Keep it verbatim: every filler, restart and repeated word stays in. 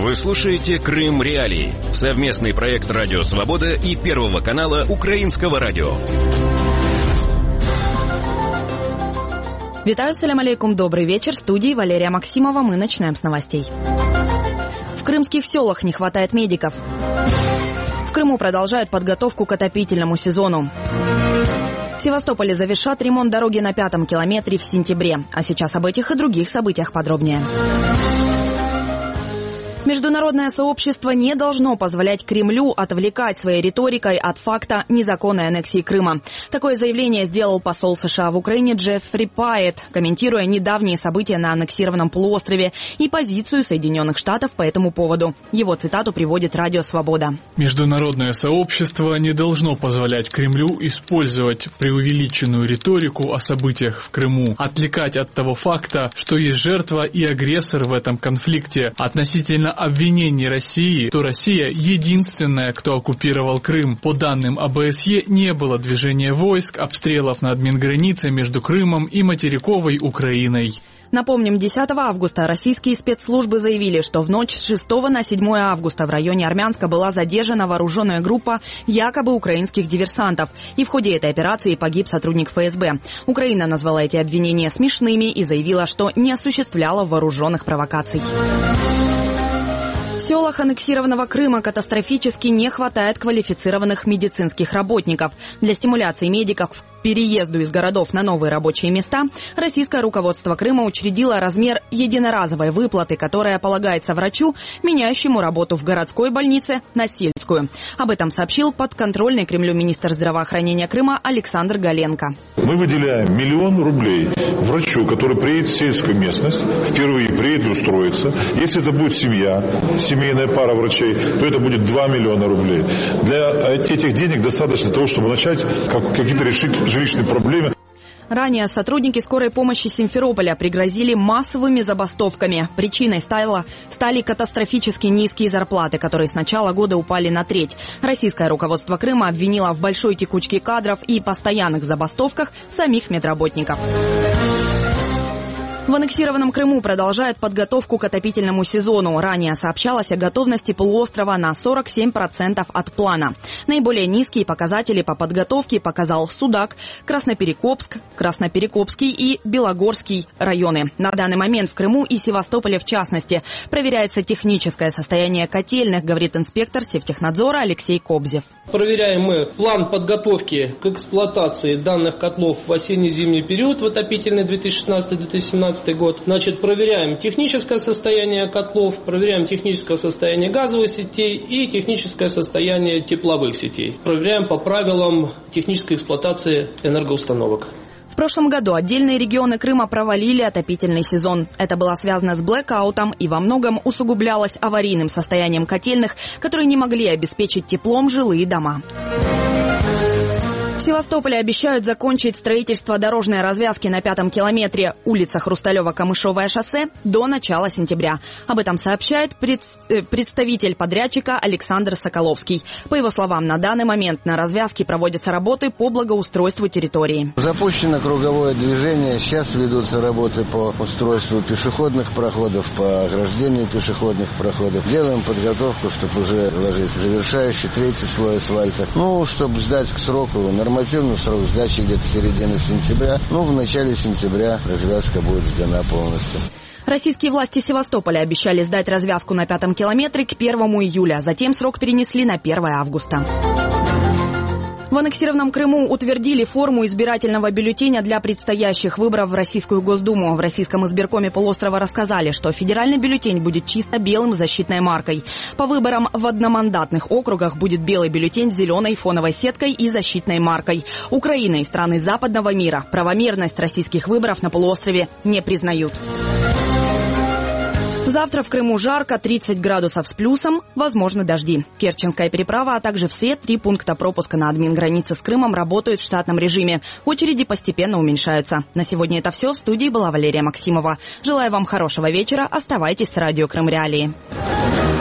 Вы слушаете «Крым Реалии» — совместный проект «Радио Свобода» и Первого канала Украинского радио. Витаю, салям алейкум, добрый вечер. В студии Валерия Максимова. Мы начинаем с новостей. В крымских селах не хватает медиков. В Крыму продолжают подготовку к отопительному сезону. В Севастополе завершат ремонт дороги на пятом километре в сентябре. А сейчас об этих и других событиях подробнее. Международное сообщество не должно позволять Кремлю отвлекать своей риторикой от факта незаконной аннексии Крыма. Такое заявление сделал посол США в Украине Джеффри Пайет, комментируя недавние события на аннексированном полуострове и позицию Соединенных Штатов по этому поводу. Его цитату приводит Радио Свобода. Международное сообщество не должно позволять Кремлю использовать преувеличенную риторику о событиях в Крыму, отвлекать от того факта, что есть жертва и агрессор в этом конфликте. Относительно обвинений России, то Россия единственная, кто оккупировал Крым. По данным ОБСЕ, не было движения войск, обстрелов над Минграницей между Крымом и материковой Украиной. Напомним, десятого августа российские спецслужбы заявили, что в ночь с шестого на седьмое августа в районе Армянска была задержана вооруженная группа якобы украинских диверсантов. И в ходе этой операции погиб сотрудник ФСБ. Украина назвала эти обвинения смешными и заявила, что не осуществляла вооруженных провокаций. В селах аннексированного Крыма катастрофически не хватает квалифицированных медицинских работников. Для стимуляции медиков к переезду из городов на новые рабочие места российское руководство Крыма учредило размер единоразовой выплаты, которая полагается врачу, меняющему работу в городской больнице на сельскую. Об этом сообщил подконтрольный Кремлю министр здравоохранения Крыма Александр Галенко. Мы выделяем миллион рублей врачу, который приедет в сельскую местность, впервые приедет устроиться. Если это будет семья, семейная пара врачей, то это будет два миллиона рублей. Для этих денег достаточно того, чтобы начать как, какие-то решить жилищные проблемы. Ранее сотрудники скорой помощи Симферополя пригрозили массовыми забастовками. Причиной стало, стали катастрофически низкие зарплаты, которые с начала года упали на треть. Российское руководство Крыма обвинило в большой текучке кадров и постоянных забастовках самих медработников. В аннексированном Крыму продолжают подготовку к отопительному сезону. Ранее сообщалось о готовности полуострова на сорок семь процентов от плана. Наиболее низкие показатели по подготовке показал Судак, Красноперекопск, Красноперекопский и Белогорский районы. На данный момент в Крыму и Севастополе в частности проверяется техническое состояние котельных, говорит инспектор Севтехнадзора Алексей Кобзев. Проверяем мы план подготовки к эксплуатации данных котлов в осенне-зимний период в отопительный две тысячи шестнадцатый — две тысячи семнадцатый год. Значит, проверяем техническое состояние котлов, проверяем техническое состояние газовых сетей и техническое состояние тепловых сетей. Проверяем по правилам технической эксплуатации энергоустановок. В прошлом году отдельные регионы Крыма провалили отопительный сезон. Это было связано с блэкаутом и во многом усугублялось аварийным состоянием котельных, которые не могли обеспечить теплом жилые дома. В Севастополе обещают закончить строительство дорожной развязки на пятом километре улица Хрусталева-Камышовое шоссе до начала сентября. Об этом сообщает представитель подрядчика Александр Соколовский. По его словам, на данный момент на развязке проводятся работы по благоустройству территории. Запущено круговое движение. Сейчас ведутся работы по устройству пешеходных проходов, по ограждению пешеходных проходов. Делаем подготовку, чтобы уже ложить завершающий третий слой асфальта. Ну, чтобы сдать к сроку нормально. Нормативный срок сдачи где-то середины сентября. Ну, в начале сентября развязка будет сдана полностью. Российские власти Севастополя обещали сдать развязку на пятом километре к первому июля. Затем срок перенесли на первое августа. В аннексированном Крыму утвердили форму избирательного бюллетеня для предстоящих выборов в Российскую Госдуму. В Российском избиркоме полуострова рассказали, что федеральный бюллетень будет чисто белым с защитной маркой. По выборам в одномандатных округах будет белый бюллетень с зеленой фоновой сеткой и защитной маркой. Украина и страны западного мира правомерность российских выборов на полуострове не признают. Завтра в Крыму жарко, тридцать градусов с плюсом, возможны дожди. Керченская переправа, а также все три пункта пропуска на админгранице с Крымом работают в штатном режиме. Очереди постепенно уменьшаются. На сегодня это все. В студии была Валерия Максимова. Желаю вам хорошего вечера. Оставайтесь с радио Крым Реалии.